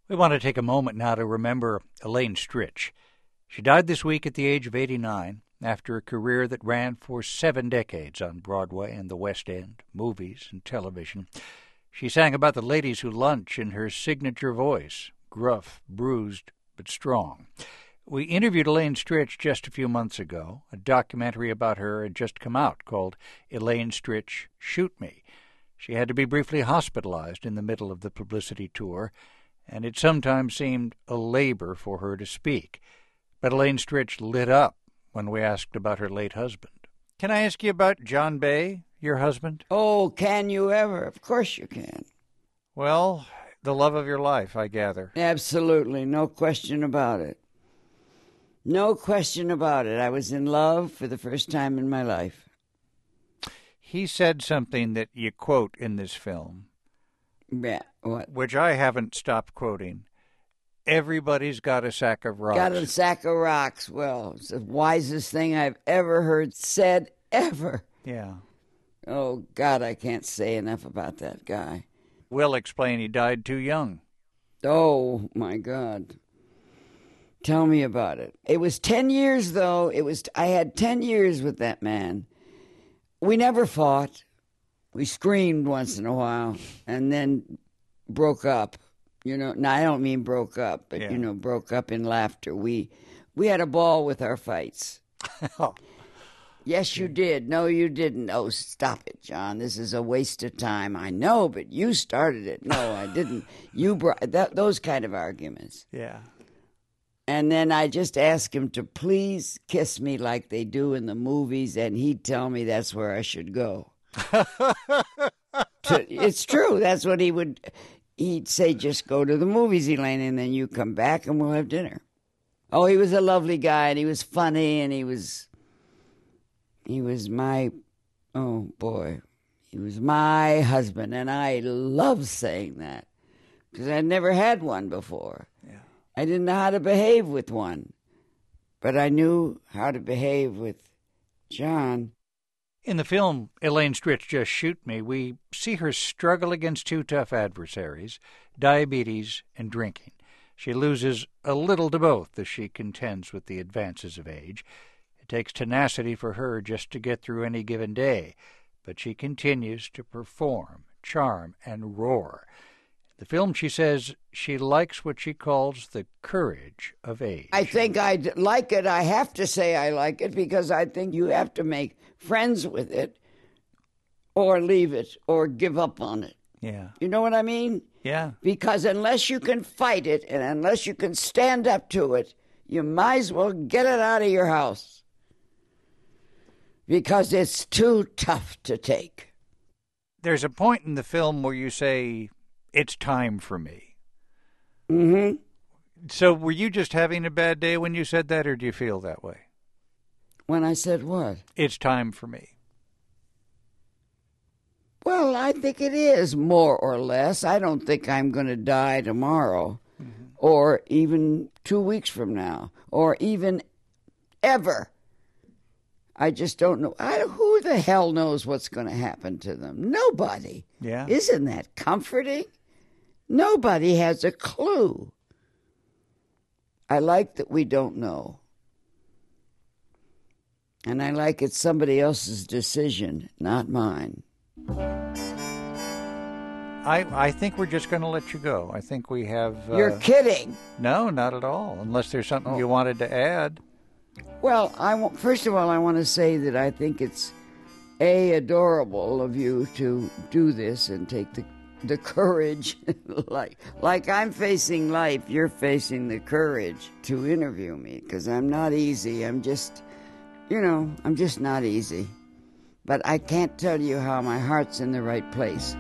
We want to take a moment now to remember Elaine Stritch. She died this week at the age of 89 after a career that ran for 7 decades on Broadway and the West End, movies and television. She sang about the ladies who lunch in her signature voice, gruff, bruised, but strong. We interviewed Elaine Stritch just a few months ago. A documentary about her had just come out called Elaine Stritch, Shoot Me. She had to be briefly hospitalized in the middle of the publicity tour, and it sometimes seemed a labor for her to speak. But Elaine Stritch lit up when we asked about her late husband. Can I ask you about John Bay, your husband? Oh, can you ever? Of course you can. Well, the love of your life, I gather. Absolutely, no question about it. No question about it. I was in love for the first time in my life. He said something that you quote in this film. Yeah, what? Which I haven't stopped quoting. Everybody's got a sack of rocks. Got a sack of rocks. Well, it's the wisest thing I've ever heard said, ever. Yeah. Oh, God, I can't say enough about that guy. Will explain he died too young. Oh, my God. Tell me about it. It was 10 years, though. I had 10 years with that man. We never fought. We screamed once in a while and then broke up. You know, now I don't mean broke up, but, Yeah. Broke up in laughter. We had a ball with our fights. Oh. Yes, you did. No, you didn't. Oh, stop it, John. This is a waste of time. I know, but you started it. No, I didn't. You brought those kind of arguments. Yeah. And then I just asked him to please kiss me like they do in the movies, and he'd tell me that's where I should go. It's true. That's what he'd say, just go to the movies, Elaine, and then you come back and we'll have dinner. Oh, he was a lovely guy, and he was funny, and he was my, oh boy, he was my husband, and I love saying that because I'd never had one before. Yeah. I didn't know how to behave with one, but I knew how to behave with John. In the film Elaine Stritch, Just Shoot Me, we see her struggle against 2 tough adversaries, diabetes and drinking. She loses a little to both as she contends with the advances of age. It takes tenacity for her just to get through any given day, but she continues to perform, charm, and roar. In the film, she says she likes what she calls the courage of age. I think I like it. I have to say I like it because I think you have to make friends with it or leave it or give up on it. Yeah. You know what I mean? Yeah. Because unless you can fight it and unless you can stand up to it, you might as well get it out of your house. Because it's too tough to take. There's a point in the film where you say, it's time for me. Mm-hmm. So were you just having a bad day when you said that, or do you feel that way? When I said what? It's time for me. Well, I think it is, more or less. I don't think I'm going to die tomorrow, or even 2 weeks from now, or even ever. I just don't know. Who the hell knows what's going to happen to them? Nobody. Yeah. Isn't that comforting? Nobody has a clue. I like that we don't know. And I like it's somebody else's decision, not mine. I think we're just going to let you go. I think we have... You're kidding. No, not at all, unless there's something you wanted to add. Well, first of all, I want to say that I think it's, adorable of you to do this and take the courage, like I'm facing life, you're facing the courage to interview me, because I'm not easy. I'm just not easy. But I can't tell you how my heart's in the right place.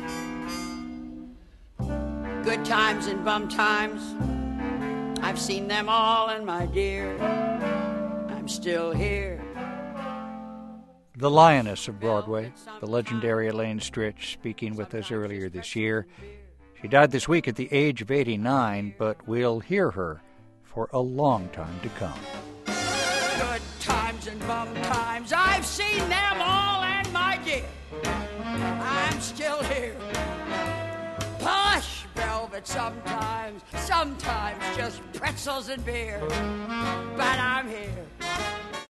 Good times and bum times, I've seen them all, and my dear, I'm still here. The Lioness of Broadway, the legendary Elaine Stritch, speaking with us earlier this year. She died this week at the age of 89, but we'll hear her for a long time to come. Good times and bum times, I've seen them all, and my dear, I'm still here. Posh velvet it sometimes, sometimes just pretzels and beer. Back